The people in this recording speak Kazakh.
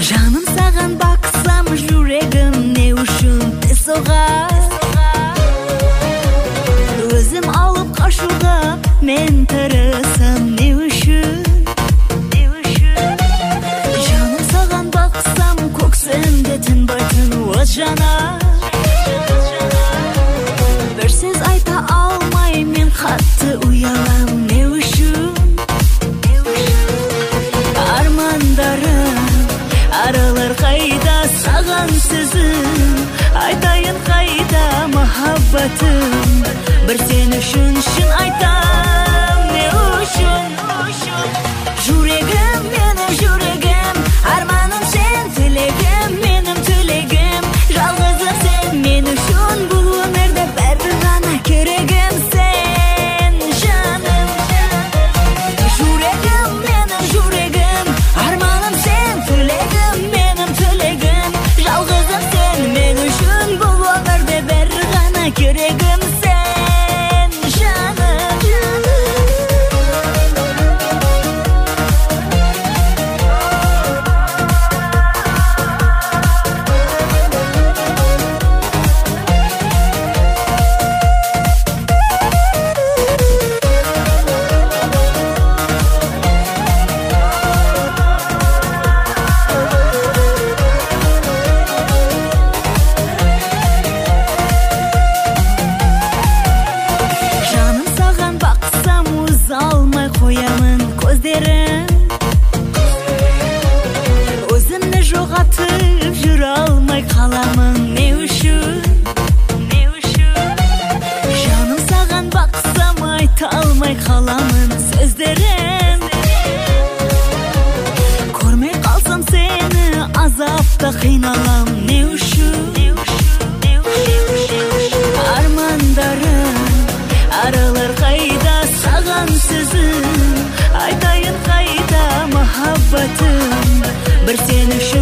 Жаным саған бақсам, жүрегім не үшін тез соғар. Өзім алып қашуға мен тырысам не үшін. Жаным саған бақсам, көксімде тынбайтын от жанар. Бір сөз айта алмай мен қатты ұялам не үшін. Армандарым аралар қайда, саған сөзім айтайын қайда, махаббатым бір сен үшін шын айтам не үшін. Жүрегім менің жүрегім, арманым сен, тілегім менің тілегім, жалғызым сен мен үшін, бұл өмірде бәрі ғана керегім сен жаным. Жүрегім менің жүрегім, арманым сен, тілегім менің тілегім, жалғызым сен мен үшін, бұл өмірде бәрі ғана керегім сен жаным. Жаным саған бақсам, өз алмай қоямын көздерім. Өзімді жоғатып жүре алмай қаламын не үшін. Жаным саған бақсам, айта алмай қаламын сөздерім. Көрмей қалсам сені, азапта қиналам не үшін. Армандарым аралар қайда, саған сөзім айтайын қайда, махаббатым бір сен үшін